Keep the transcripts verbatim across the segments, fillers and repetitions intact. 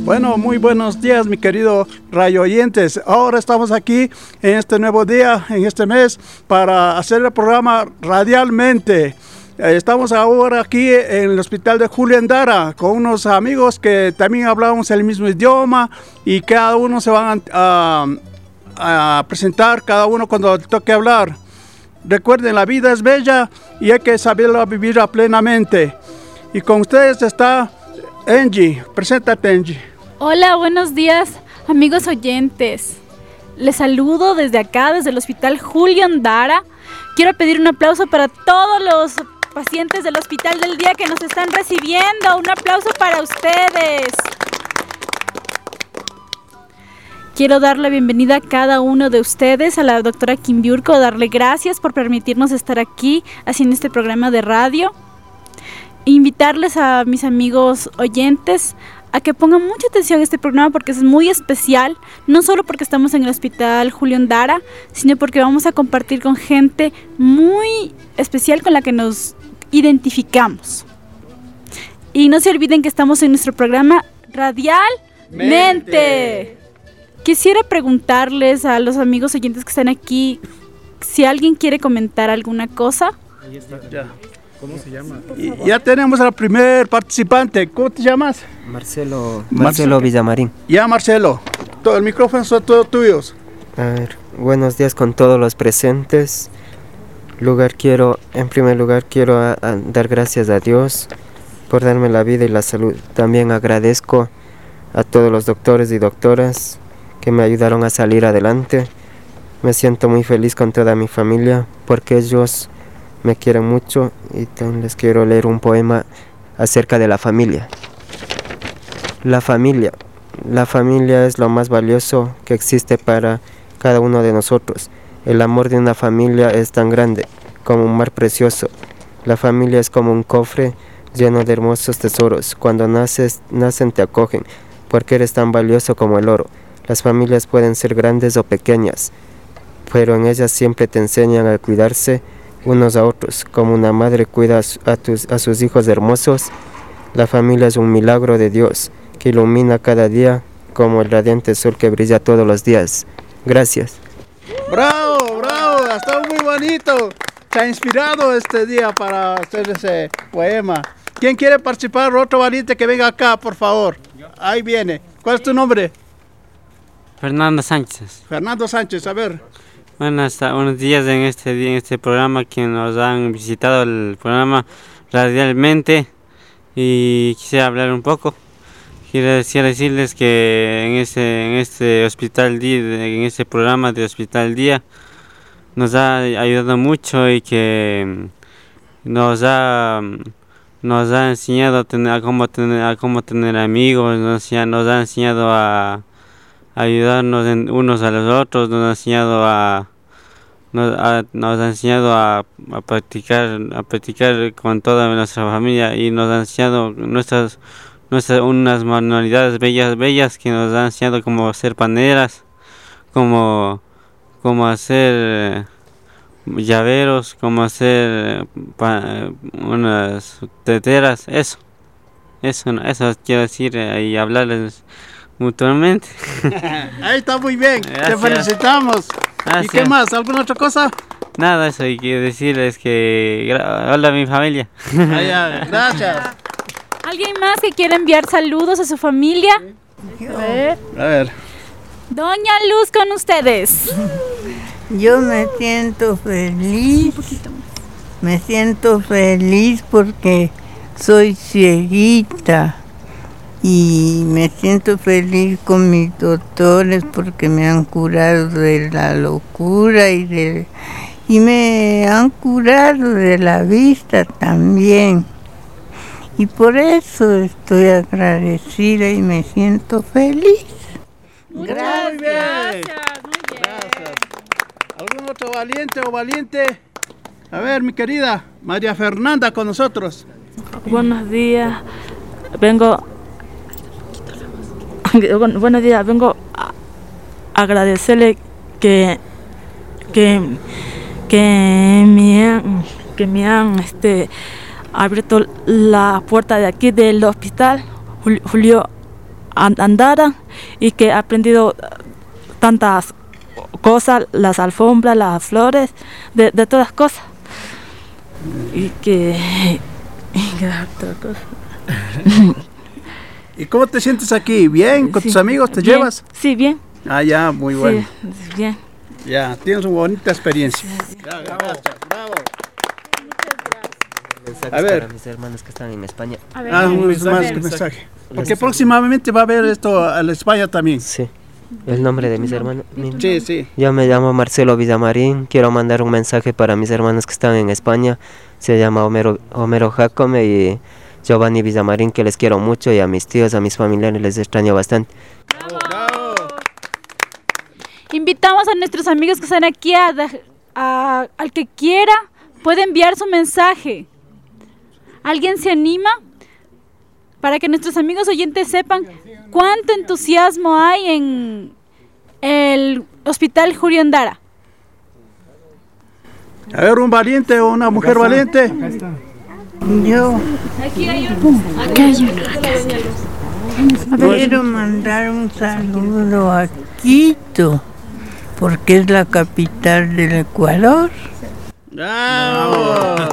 Bueno, muy buenos días, mi querido radio oyentes. Ahora estamos aquí en este nuevo día, en este mes, para hacer el programa radialmente. Estamos ahora aquí en el hospital de Julián Dara con unos amigos que también hablamos el mismo idioma y cada uno se van a, a, a presentar, cada uno cuando toque hablar. Recuerden, la vida es bella y hay que saberla vivir plenamente. Y con ustedes está Angie. Preséntate, Angie. Hola, buenos días, amigos oyentes. Les saludo desde acá, desde el Hospital Julián Dara. Quiero pedir un aplauso para todos los pacientes del Hospital del Día que nos están recibiendo. Un aplauso para ustedes. Quiero dar la bienvenida a cada uno de ustedes, a la doctora Quimbiurco, darle gracias por permitirnos estar aquí haciendo este programa de radio. Invitarles a mis amigos oyentes a que pongan mucha atención a este programa porque es muy especial, no solo porque estamos en el Hospital Julián Dara, sino porque vamos a compartir con gente muy especial con la que nos identificamos. Y no se olviden que estamos en nuestro programa Radialmente. Mente. Quisiera preguntarles a los amigos oyentes que están aquí si alguien quiere comentar alguna cosa. Ahí está, ya. ¿Cómo se llama? Y ya tenemos al primer participante. ¿Cómo te llamas? Marcelo, Marcelo Villamarín. Ya, Marcelo. Todo el micrófono son todos tuyos. A ver, buenos días con todos los presentes. Lugar quiero, en primer lugar quiero a, a dar gracias a Dios por darme la vida y la salud. También agradezco a todos los doctores y doctoras que me ayudaron a salir adelante. Me siento muy feliz con toda mi familia porque ellos me quieren mucho y también les quiero leer un poema acerca de la familia. La familia. La familia es lo más valioso que existe para cada uno de nosotros. El amor de una familia es tan grande como un mar precioso. La familia es como un cofre lleno de hermosos tesoros. Cuando naces, nacen te acogen porque eres tan valioso como el oro. Las familias pueden ser grandes o pequeñas, pero en ellas siempre te enseñan a cuidarse unos a otros, como una madre cuida a, tus, a sus hijos hermosos. La familia es un milagro de Dios que ilumina cada día como el radiante sol que brilla todos los días. Gracias. ¡Bravo, bravo! Ha estado muy bonito. Se ha inspirado este día para hacer ese poema. ¿Quién quiere participar? Otro valiente que venga acá, por favor. Ahí viene. ¿Cuál es tu nombre? Fernando Sánchez. Fernando Sánchez, a ver. Buenas, buenos días en este día, en este programa que nos han visitado el programa Radialmente y quisiera hablar un poco. Quiero decirles que en este, en este hospital día, en este programa de Hospital Día nos ha ayudado mucho y que nos ha nos ha enseñado a, tener, a cómo tener a cómo tener amigos, nos, nos ha enseñado a ayudarnos en unos a los otros, nos ha enseñado a nos ha, nos ha enseñado a, a practicar a practicar con toda nuestra familia y nos ha enseñado nuestras nuestras unas manualidades bellas bellas que nos han enseñado cómo hacer paneras, cómo cómo hacer llaveros, cómo hacer pa, unas teteras, eso eso eso quiero decir y hablarles mutuamente. Ahí está muy bien. Gracias. Te felicitamos. Gracias. ¿Y qué más? ¿Alguna otra cosa? Nada, eso y quiero decirles que hola a mi familia. Ah, ya. Gracias. ¿Alguien más que quiera enviar saludos a su familia? Yo. A ver. A ver. Doña Luz con ustedes. Yo me siento feliz. Me siento feliz porque soy cieguita. Y me siento feliz con mis doctores porque me han curado de la locura y, de, y me han curado de la vista también. Y por eso estoy agradecida y me siento feliz. Gracias. Muy bien. Gracias, muy bien. Gracias. ¿Algún otro valiente o valiente? A ver, mi querida María Fernanda con nosotros. Buenos días. Vengo... Buenos días, vengo a agradecerle que que que me han, que me han este abierto la puerta de aquí del hospital Julio Andara y que he aprendido tantas cosas, las alfombras, las flores, de, de todas cosas. Y que... y que otra cosa. ¿Y cómo te sientes aquí? ¿Bien? ¿Con Sí, tus amigos te bien. llevas? Sí, bien. Ah, ya, muy bueno. Sí, bien. Ya, tienes una bonita experiencia. Ya, gracias, bravo. Mensajes A ver. para mis hermanos que están en España. A ver, Ah, a un ver. mensaje, mensaje. Porque próximamente va a haber esto a la España también. Sí. El nombre de mis hermanos. mi- Sí, sí. Yo me llamo Marcelo Villamarín. Quiero mandar un mensaje para mis hermanos que están en España. Se llama Homero, Homero Jacome y Giovanni Villamarín, que les quiero mucho, y a mis tíos, a mis familiares les extraño bastante. Bravo. Invitamos a nuestros amigos que están aquí a, dej- a- al que quiera puede enviar su mensaje. ¿Alguien se anima? Para que nuestros amigos oyentes sepan cuánto entusiasmo hay en el Hospital Julio Endara. A ver, un valiente o una mujer valiente. Yo Aquí hay uno. Acá hay uno. quiero mandar un saludo a Quito, porque es la capital del Ecuador. Bravo.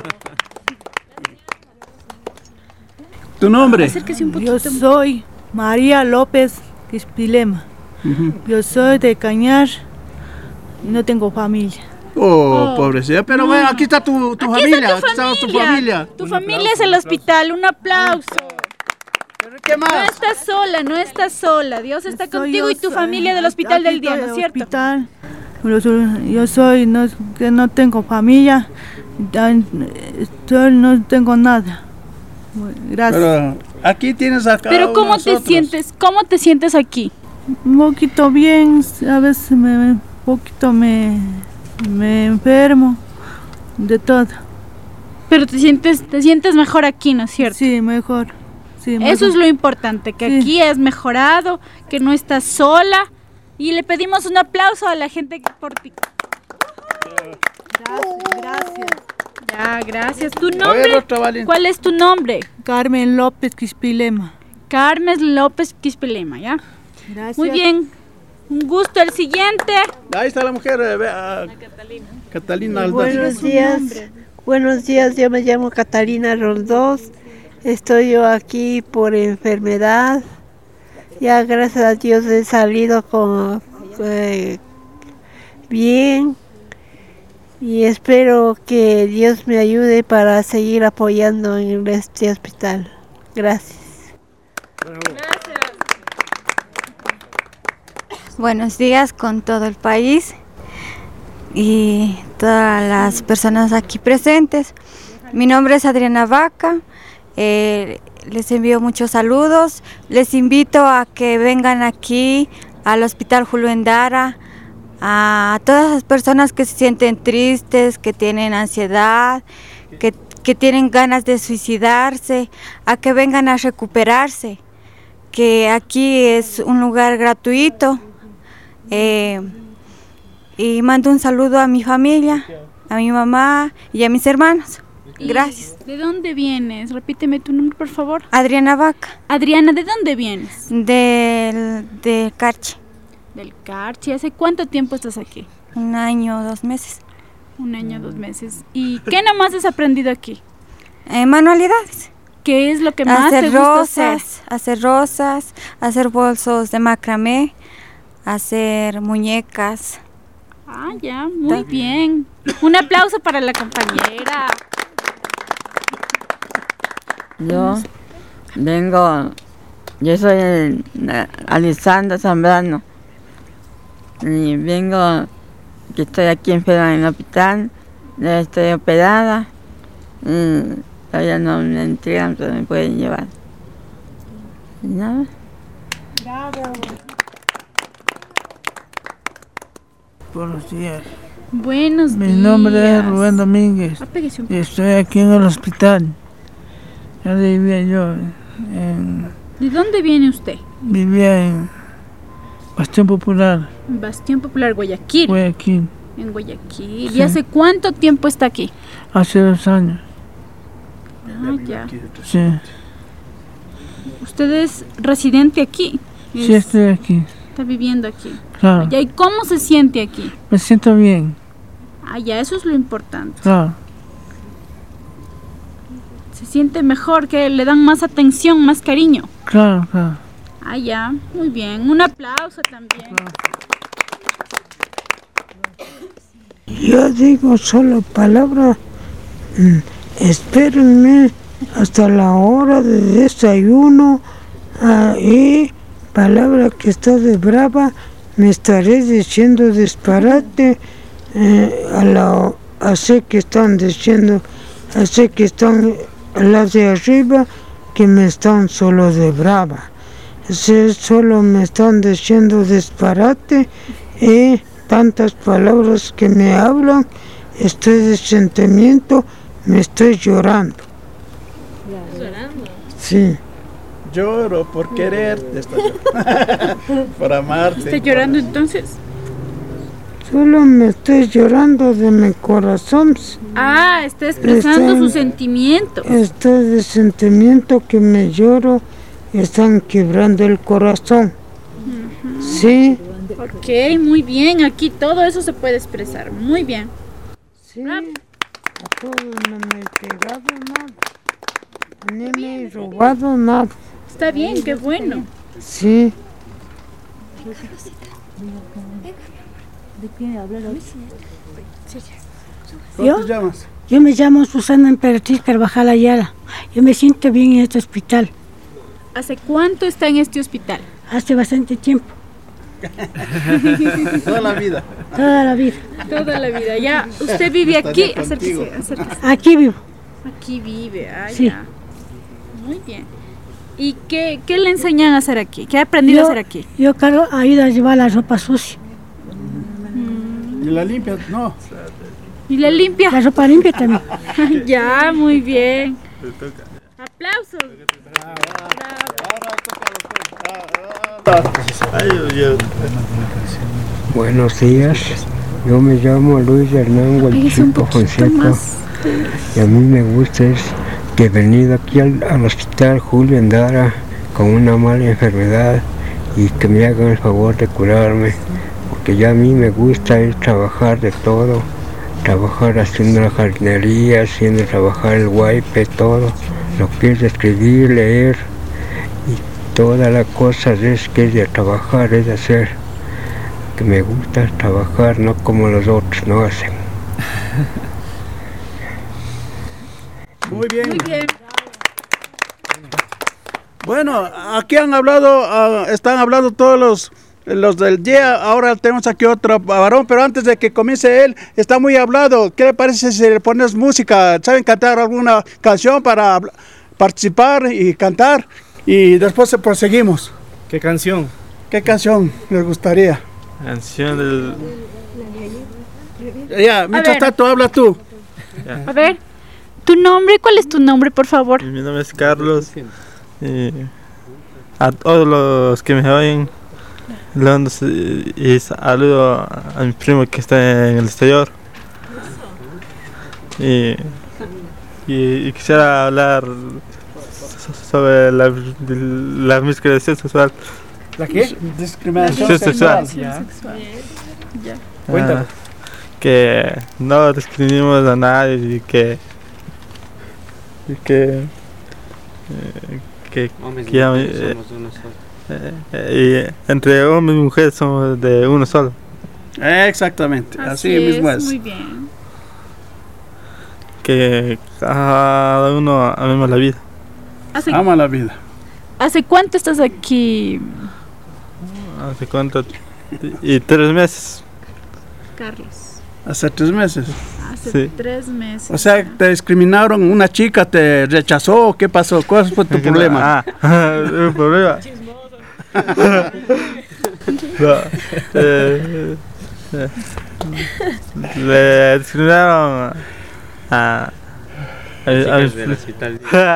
¿Tu nombre? Acérquese un Yo poquito. soy María López Quispilema. Yo soy de Cañar y no tengo familia. Oh, pobrecita. Pero bueno, aquí está tu, tu Aquí familia. está Aquí está tu familia. Tu familia es el hospital. Un aplauso. ¿Qué No más? estás sola, no estás sola. Dios está Soy contigo yo, y tu soy- familia del hospital aquí del día, estoy ¿no es del cierto? hospital. Yo soy- Yo soy, no, que no tengo familia, ya, estoy- no tengo nada. Gracias. Pero aquí tienes acá. Pero ¿cómo te nosotros. sientes? ¿Cómo te sientes aquí? Un poquito bien, a veces me, un poquito me, me enfermo, de todo. Pero te sientes, te sientes mejor aquí, ¿no es cierto? Sí, mejor. Sí, Eso mejor. es lo importante, que Sí. aquí has mejorado, que no estás sola. Y le pedimos un aplauso a la gente que- por ti. Gracias, gracias. Ya, gracias. ¿Tu A ver, nombre? otra valiente. ¿Cuál es tu nombre? Carmen López Quispilema. Carmen López Quispilema, ¿ya? Gracias. Muy bien. Un gusto. El siguiente. Ahí está la mujer. eh, ve, ah, Catalina Aldaz. Buenos días, buenos días, yo me llamo Catalina Roldós, estoy yo aquí por enfermedad, ya gracias a Dios he salido con, eh, bien y espero que Dios me ayude para seguir apoyando en este hospital. Gracias. Buenos días con todo el país y todas las personas aquí presentes. Mi nombre es Adriana Vaca, eh, les envío muchos saludos, les invito a que vengan aquí al Hospital Julio Endara, a todas las personas que se sienten tristes, que tienen ansiedad, que, que tienen ganas de suicidarse, a que vengan a recuperarse, que aquí es un lugar gratuito. Eh, y mando un saludo a mi familia, a mi mamá y a mis hermanos. Y Gracias. ¿De dónde vienes? Repíteme tu nombre, por favor. Adriana Vaca, Adriana, ¿de dónde vienes? del, del Carchi. Del Carchi. ¿Hace cuánto tiempo estás aquí? Un año, dos meses. Un año, dos meses. ¿Y qué nomás has aprendido aquí? Eh, manualidades. ¿Qué es lo que más te Hacer gusta hacer? rosas, hacer rosas, hacer bolsos de macramé, hacer muñecas. Ah, ya, muy bien. Un aplauso para la compañera. Yo vengo, yo soy eh, Alisandra Zambrano y vengo, que estoy aquí enferma en el hospital, ya estoy operada y todavía no me entregan, pero me pueden llevar. ¿Y nada? Buenos días. Buenos Mi días. nombre es Rubén Domínguez Apéguese un y poco. estoy aquí en el hospital. Ya vivía yo en, ¿De dónde viene usted? vivía en Bastión Popular, Bastión Popular, Guayaquil. Guayaquil, En Guayaquil. Sí. ¿Y hace cuánto tiempo está aquí? hace dos años. Ah, ya. Sí, ¿Usted es residente aquí? Sí, estoy aquí. Está viviendo aquí. Claro. Ya, ¿y cómo se siente aquí? Me siento bien. Ah, ya, eso es lo importante. Claro. Se siente mejor, que le dan más atención, más cariño. Claro, claro. Ah, ya, muy bien. Un aplauso también. Yo digo solo palabra, mm, espérenme hasta la hora de desayuno ah, y palabra que está de brava, me estaré diciendo disparate, eh, a la, así que están diciendo, así que están las de arriba que me están solo de brava. Si solo me están diciendo disparate y tantas palabras que me hablan, estoy de sentimiento, me estoy llorando. ¿Llorando? Sí. Lloro por quererte, por amarte. ¿Está llorando entonces? Solo me estoy llorando de mi corazón. Ah, está expresando Está- su sentimiento. Estoy de sentimiento que me lloro, están quebrando el corazón. Sí. Ok, muy bien. Aquí todo eso se puede expresar. Muy bien. Sí. A todos no me he pegado nada, ni me he robado nada. Está bien, qué bueno. Sí. ¿De qué hablar hoy? ¿Cómo ¿Yo? te llamas? Yo me llamo Susana Emperatriz Carvajal Ayala. Yo me siento bien en este hospital. ¿Hace cuánto está en este hospital? Hace bastante tiempo. Toda la vida. Toda la vida. Toda la vida. Ya, usted vive aquí. Estaría contigo. Acérquese, acérquese. Aquí vivo. Aquí vive, ah, Sí. ya. Muy bien. ¿Y qué, qué le enseñan a hacer aquí? ¿Qué ha aprendido Yo- a hacer aquí? Yo cargo, ayudo a llevar la ropa sucia. ¿Y la limpia? No. ¿Y la limpia? La ropa limpia también. Ya, muy bien. Aplausos. Buenos días, yo me llamo Luis Hernán Fíjese un Gualchico poquito Fonseca más. y a mí me gusta es que he venido aquí al, al hospital Julio Endara con una mala enfermedad y que me hagan el favor de curarme, porque ya a mí me gusta es trabajar de todo, trabajar haciendo la jardinería, haciendo trabajar el wipe, todo, lo que es escribir, leer y todas las cosas es que es de trabajar, es de hacer, que me gusta trabajar, no como los otros no hacen. Muy bien. Muy bien. Bueno, aquí han hablado, ah, están hablando todos los, los del día. Ahora tenemos aquí otro varón, pero antes de que comience él, está muy hablado. ¿Qué le parece si le pones música? ¿Saben cantar alguna canción para habl- participar y cantar? Y después proseguimos. ¿Qué canción? ¿Qué canción les gustaría? Canción del... Ya, mientras ver. tanto, habla tú. A ver, ¿tu nombre? ¿Cuál es tu nombre, por favor? Mi nombre es Carlos. Y a todos los que me oyen, le mando s- y saludo a mi primo que está en el exterior. Y, y, y quisiera hablar so- sobre la, la discriminación sexual. ¿La qué? Discriminación Sí, sexual. sexual. Ya. Cuéntalo. Ah, que no discriminemos a nadie y que y que eh, que, Hombres y que ya- mujeres eh, somos uno solo. eh, eh, y entre hombres y mujeres somos de uno solo, Exactamente, así, mismo es. Muy bien. que cada uno amemos la vida. ¿Hace, Ama la vida. ¿Hace cuánto estás aquí, Hace cuánto y tres meses. Carlos? Hace tres meses. Hace Sí. tres meses. O sea, te discriminaron, una chica te rechazó, ¿qué pasó? ¿Cuál fue tu problema? Ah, un problema. No, eh, eh, le discriminaron a, a, a- Chicas del hospital.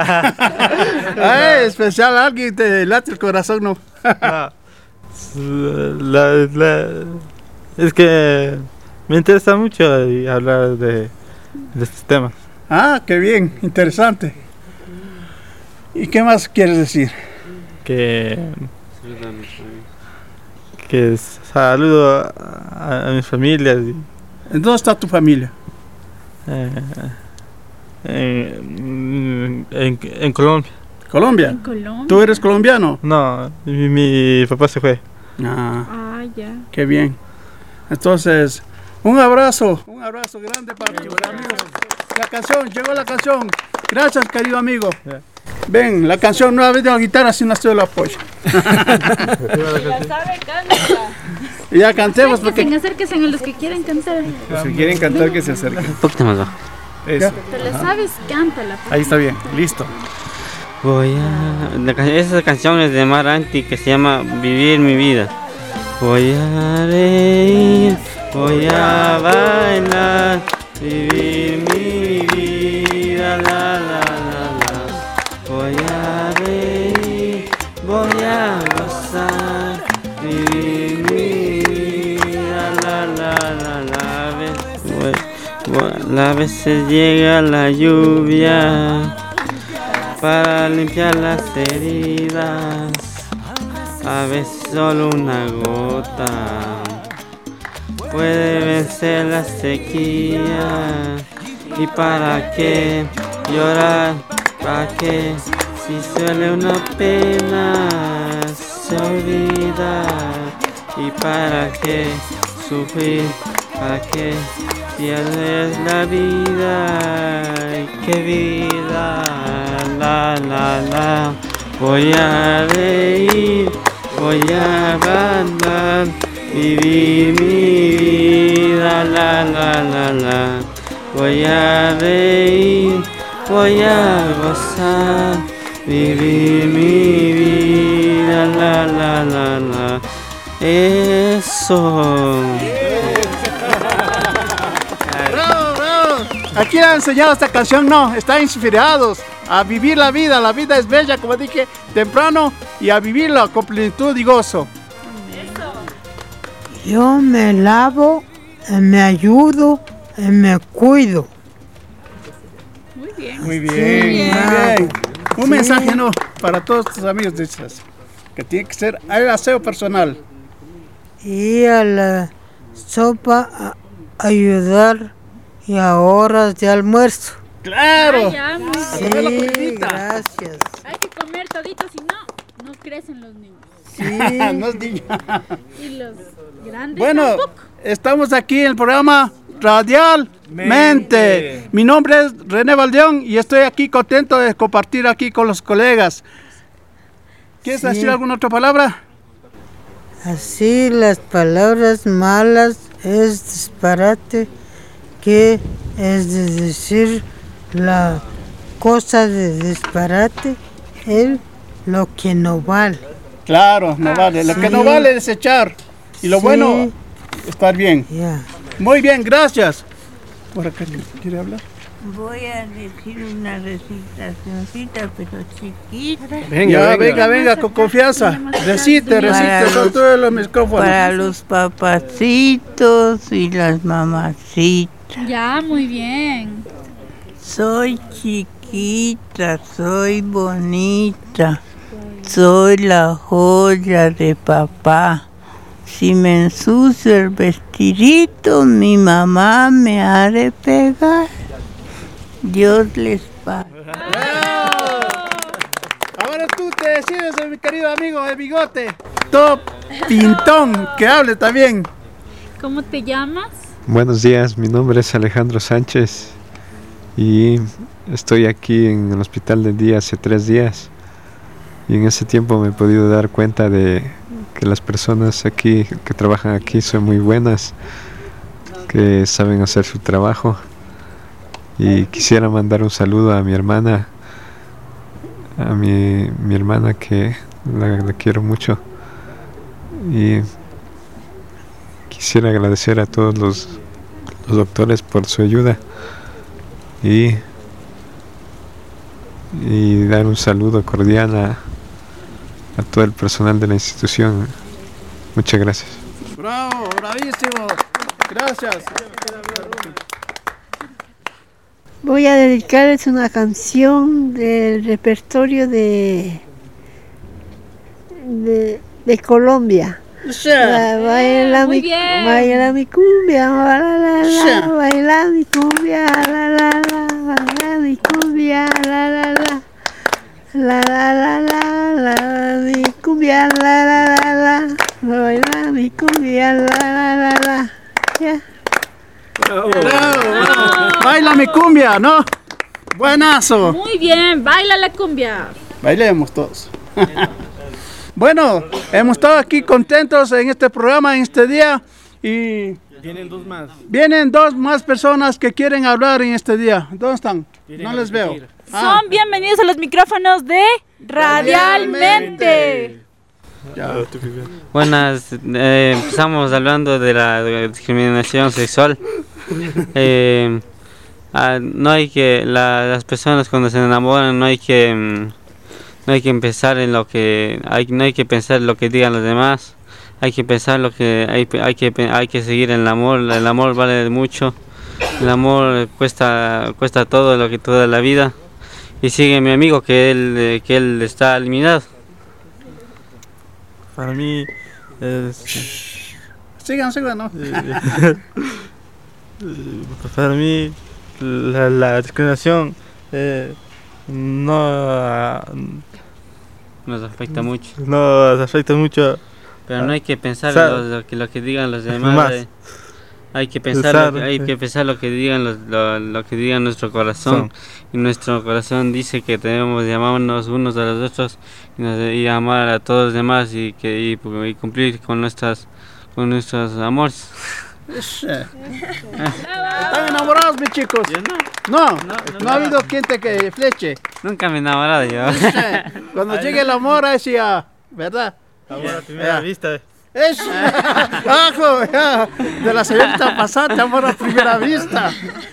Ay, especial, alguien te late el corazón, ¿no? No. La- la- es que me interesa mucho y hablar de, de estos temas. Ah, qué bien, interesante. ¿Y qué más quieres decir? Que Que saludo a, a mi familia. ¿En dónde está tu familia? Eh, en, en, en Colombia. ¿Colombia? ¿En Colombia? ¿Tú eres colombiano? No, mi, mi papá se fue. Ah, Ah, ya. qué bien. Entonces, un abrazo, un abrazo grande para tus amigos. La canción, llegó la canción. Gracias, querido amigo. Yeah. Ven, la canción nueva vez de la guitarra, si no estoy el apoyo. La sabe, cántala. Ya cantemos porque... Acérquense, acérquense a los que quieren cantar. Los que quieren cantar que se acerquen. Un poquito más bajo. Eso. Te la sabes, cántala. Ahí está bien, listo. Voy a... la can- esa canción es de Mar Anti que se llama Vivir mi vida. Voy a reír, voy a bailar, vivir mi vida, la la la la. Voy a reír, voy a gozar, vivir mi vida, la la la la. Ve- voy- A veces llega la lluvia para limpiar las heridas, a veces solo una gota puede vencer la sequía. ¿Y para qué llorar? ¿Para qué? Si suele una pena se olvida. ¿Y para qué sufrir? ¿Para qué pierdes la vida? ¡Qué vida! La la la. Voy a reír, voy a bailar, vivir mi vida, la la la la. Voy a reír, voy a gozar, vivir mi vida, la la la la. Eso. ¡Bravo, bravo! Aquí han enseñado esta canción, no, están inspirados a vivir la vida. La vida es bella, como dije temprano, y a vivirla con plenitud y gozo. Yo me lavo, eh, me ayudo, y me cuido. Muy bien. Muy bien, muy bien. Un Sí. mensaje, ¿no? Para todos tus amigos, dices, que tiene que ser el aseo personal. Y a la sopa a ayudar y a horas de almuerzo. ¡Claro! Ah, ya, muy A bien. comer la Sí, comidita. gracias. Hay que comer todito, si no, no crecen los niños. No es niño. Y los grandes Bueno, tampoco. estamos aquí en el programa Radialmente. Mente. Mi nombre es René Valdeón y estoy aquí contento de compartir aquí con los colegas. ¿Quieres Sí. decir alguna otra palabra? Así las palabras malas es disparate, que es de decir la cosa de disparate es lo que no vale. Claro, no vale. Lo que Sí. no vale es desechar. Y lo Sí. bueno, estar bien. Ya. Muy bien, gracias. ¿Por acá quiere hablar? Voy a decir una recitacioncita, pero chiquita. Ya, venga, venga, con confianza. Recite, Para recite, son los- todos los micrófonos. Para los papacitos y las mamacitas. Ya, muy bien. Soy chiquita, soy bonita, soy la joya de papá. Si me ensucio el vestidito, mi mamá me ha de pegar. Dios les pague. Ahora tú te decides, mi querido amigo de bigote. Top pintón, que hable también. ¿Cómo te llamas? Buenos días, mi nombre es Alejandro Sánchez y estoy aquí en el hospital de día hace tres días y en ese tiempo me he podido dar cuenta de que las personas aquí que trabajan aquí son muy buenas, que saben hacer su trabajo, y quisiera mandar un saludo a mi hermana, a mi, mi hermana que la, la quiero mucho, y quisiera agradecer a todos los, los doctores por su ayuda y, y dar un saludo cordial a, a todo el personal de la institución. Muchas gracias. Bravo, bravísimo. Gracias. Voy a dedicarles una canción del repertorio de, de de Colombia. Ba- Baila Muy mi, bien. baila mi cumbia, la, la, la, baila mi cumbia, la, la, la, baila mi cumbia, la, la, la. La la la la la mi cumbia la la la la baila mi cumbia la la la la ya. Bravo, bravo. Baila mi cumbia, ¿no? Buenazo. Muy bien, baila la cumbia. Bailemos todos. Bueno, hemos estado aquí contentos en este programa, en este día, y Vienen dos más. vienen dos más personas que quieren hablar en este día. ¿Dónde están? Vienen No a les veo. repetir. Ah, Son bienvenidos a los micrófonos de Radialmente. Buenas, eh, empezamos hablando de la, de la discriminación sexual. Eh, ah, no hay que, la- las personas cuando se enamoran no hay que, mm, no hay que empezar en lo que, hay, no hay que pensar lo que digan los demás. Hay que pensar lo que, hay, hay que, pe- hay que seguir el amor. El amor vale mucho. El amor cuesta, cuesta todo lo que toda la vida. Y sigue mi amigo que él, eh, que él está eliminado. Para mí es... Sigan, sigan, ¿no? Eh, para mí la, la discriminación eh, no Nos afecta mucho. nos afecta mucho. Pero no hay que pensar Pensar. en lo, lo que, lo que digan los demás. Más. eh. Hay que pensar, Pensar, lo que, hay sí. que pensar lo que digan los, lo, lo que digan nuestro corazón. Y nuestro corazón dice que debemos llamarnos unos a los otros y, nos- y amar a todos los demás y que y, y cumplir con nuestras con nuestros amores. ¿Están enamorados, mis chicos? No, no, no, ha habido quien te que fleche. Nunca me he enamorado yo. Cuando llegue el amor, ahí sí, ya, ¿verdad? Amor a primera Ya. vista. Eso. Ajo, ya. De la señorita pasante, amor a primera vista.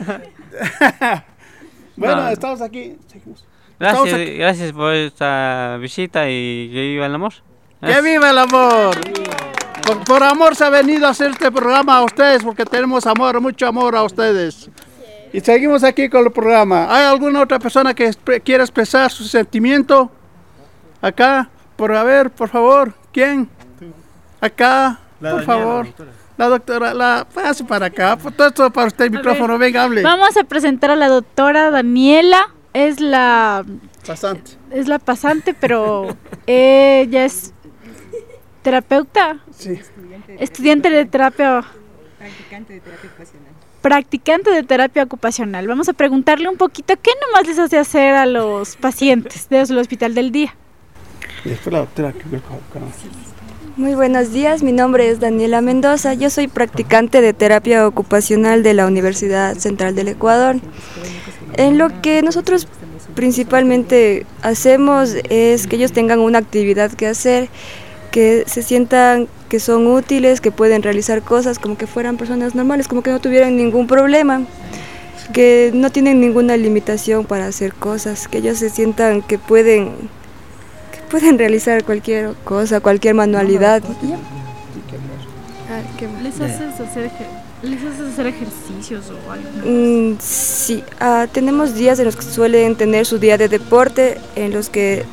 Bueno, No. estamos aquí. Seguimos. Estamos Gracias, aquí. gracias por esta visita y que viva el amor. ¡Que viva el amor! Por, por amor se ha venido a hacer este programa a ustedes, porque tenemos amor, mucho amor a ustedes. Y seguimos aquí con el programa. ¿Hay alguna otra persona que expre- quiera expresar su sentimiento? Acá, por a ver, por favor, ¿quién? Acá, La por Daniela, favor. doctora. La doctora, la pase para acá. Por todo esto para usted el micrófono, venga, hable. Vamos a presentar a la doctora Daniela. Es la Pasante. es la pasante, pero ella es terapeuta. Sí. Estudiante de terapia. Practicante de terapia ocupacional. Practicante de terapia ocupacional. Vamos a preguntarle un poquito qué nomás les hace hacer a los pacientes del hospital del día. Y después la doctora que veo acá. Muy buenos días, mi nombre es Daniela Mendoza, yo soy practicante de terapia ocupacional de la Universidad Central del Ecuador. En lo que nosotros principalmente hacemos es que ellos tengan una actividad que hacer, que se sientan que son útiles, que pueden realizar cosas como que fueran personas normales, como que no tuvieran ningún problema, que no tienen ninguna limitación para hacer cosas, que ellos se sientan que pueden pueden realizar cualquier cosa, cualquier manualidad. Y ya. Ah, ¿qué más? ¿Les haces hacer, ejer- les haces hacer ejercicios o algo? Mm, sí, ah, tenemos días en los que suelen tener su día de deporte, en los que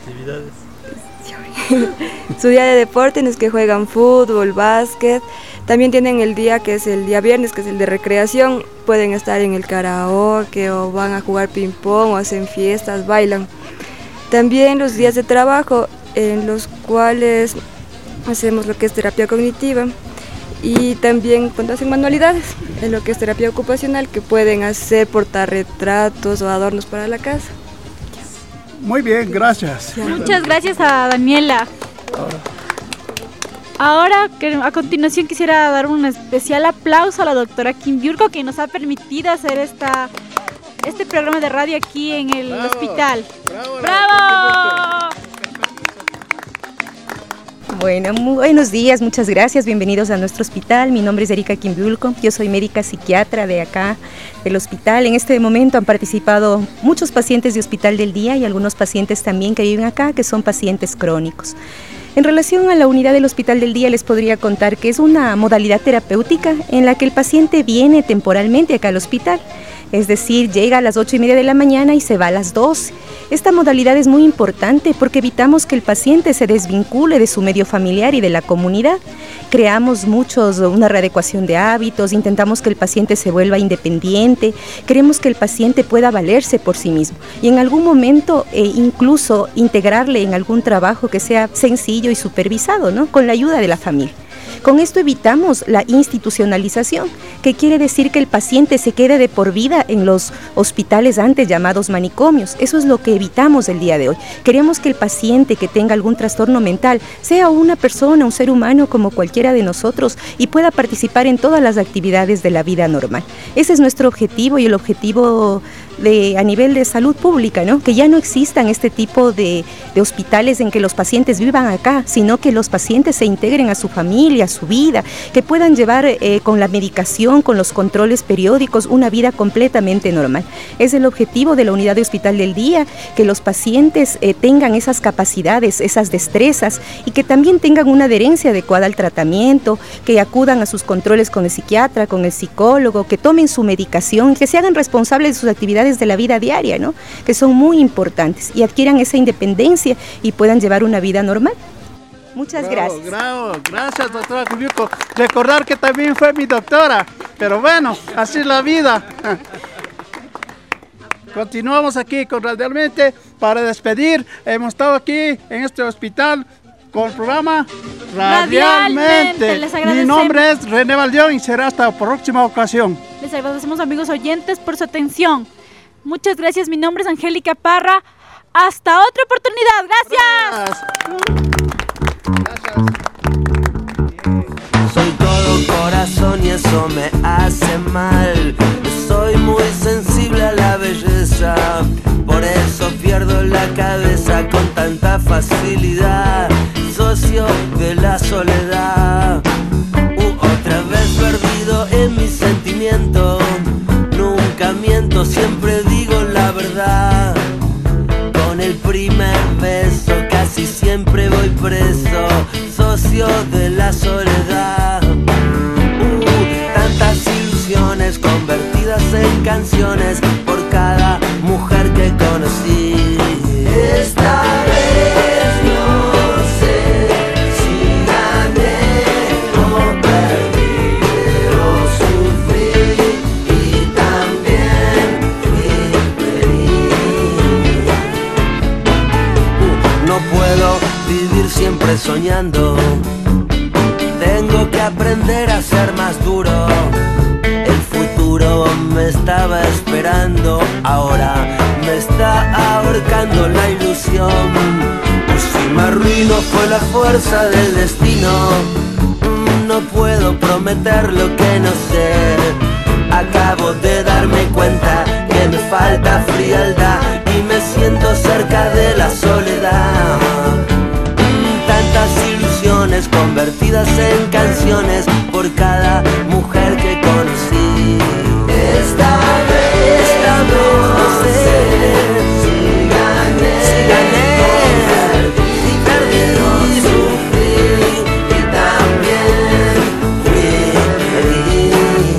su día de deporte en los que juegan fútbol, básquet. También tienen el día que es el día viernes, que es el de recreación. Pueden estar en el karaoke o van a jugar ping pong o hacen fiestas, bailan. También los días de trabajo en los cuales hacemos lo que es terapia cognitiva y también cuando hacen manualidades en lo que es terapia ocupacional, que pueden hacer portarretratos o adornos para la casa. Muy bien, gracias. Muchas gracias a Daniela. Ahora, que a continuación quisiera dar un especial aplauso a la doctora Kim Biurko, que nos ha permitido hacer esta, este programa de radio aquí en el Bravo, hospital. Bravo. ¡Bravo! Bueno, muy buenos días, muchas gracias, bienvenidos a nuestro hospital. Mi nombre es Erika Kim Biurko, yo soy médica psiquiatra de acá, del hospital. En este momento han participado muchos pacientes de Hospital del Día y algunos pacientes también que viven acá, que son pacientes crónicos. En relación a la unidad del Hospital del Día, les podría contar que es una modalidad terapéutica en la que el paciente viene temporalmente acá al hospital Es decir, llega a las ocho y media de la mañana y se va a las doce. Esta modalidad es muy importante porque evitamos que el paciente se desvincule de su medio familiar y de la comunidad. Creamos muchos, una readecuación de hábitos, intentamos que el paciente se vuelva independiente, queremos que el paciente pueda valerse por sí mismo y en algún momento eh, incluso integrarle en algún trabajo que sea sencillo y supervisado, ¿no? Con la ayuda de la familia. Con esto evitamos la institucionalización, que quiere decir que el paciente se quede de por vida en los hospitales antes llamados manicomios. Eso es lo que evitamos el día de hoy. Queremos que el paciente que tenga algún trastorno mental sea una persona, un ser humano como cualquiera de nosotros y pueda participar en todas las actividades de la vida normal. Ese es nuestro objetivo y el objetivo de, a nivel de salud pública, ¿no? Que ya no existan este tipo de, de hospitales en que los pacientes vivan acá, sino que los pacientes se integren a su familia, a su vida, que puedan llevar eh, con la medicación, con los controles periódicos, una vida completamente normal. Es el objetivo de la unidad de hospital del día, que los pacientes eh, tengan esas capacidades, esas destrezas y que también tengan una adherencia adecuada al tratamiento, que acudan a sus controles con el psiquiatra, con el psicólogo, que tomen su medicación, que se hagan responsables de sus actividades de la vida diaria, ¿no? Que son muy importantes y adquieran esa independencia y puedan llevar una vida normal. Muchas bravo, gracias. Bravo, gracias, doctora Kimbiurko. Recordar que también fue mi doctora, pero bueno, así es la vida. Continuamos aquí con Radialmente para despedir. Hemos estado aquí en este hospital con el programa Radialmente. Radialmente. Mi nombre es René Valdión y será hasta la próxima ocasión. Les agradecemos, amigos oyentes, por su atención. Muchas gracias. Mi nombre es Angélica Parra. Hasta otra oportunidad. Gracias. Soy todo corazón y eso me hace mal. Soy muy sensible a la belleza, por eso pierdo la cabeza con tanta facilidad. Socio de la soledad, uh, otra vez perdido en mis sentimientos. Nunca miento, siempre digo la verdad. Con el primer beso casi siempre voy preso, socio de la soledad. Uh, tantas ilusiones convertidas en canciones por cada mujer que conocí. Esta vez no sé si gané o perdí, pero sufrí y también fui feliz. Uh, no puedo vivir siempre soñando, tengo que aprender a ser más duro. El futuro me estaba esperando, ahora me está ahorcando la ilusión. Si me arruino fue la fuerza del destino. No puedo prometer lo que no sé. Acabo de darme cuenta que me falta frialdad y me siento cerca de la soledad. Tantas ilusiones convertidas en canciones por cada mujer que conocí. Esta vez, esta vez no sé si gané, si gané o perdí, si perdí, sufrí y también fui feliz.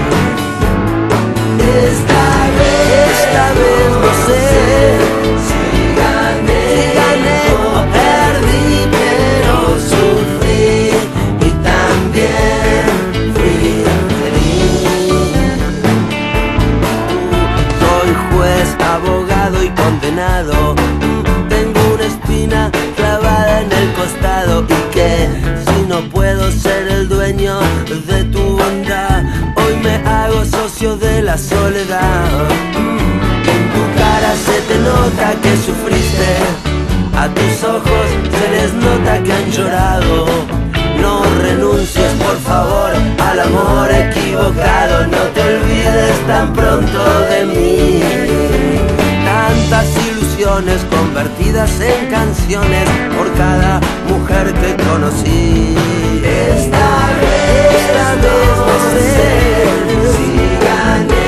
Esta vez, esta vez no sé si gané, si gané o perdí, pero sufrí y también fui feliz. Soy juez, abogado y condenado. Tengo una espina clavada en el costado y que si no puedo ser el dueño de tu bondad, hoy me hago socio de la soledad. En tu cara se te nota que sufriste, a tus ojos se les nota que han llorado. No renuncies por favor al amor equivocado, no te olvides tan pronto de mí. Tantas ilusiones convertidas en canciones por cada mujer que conocí. Esta vez, esta vez no sé si gané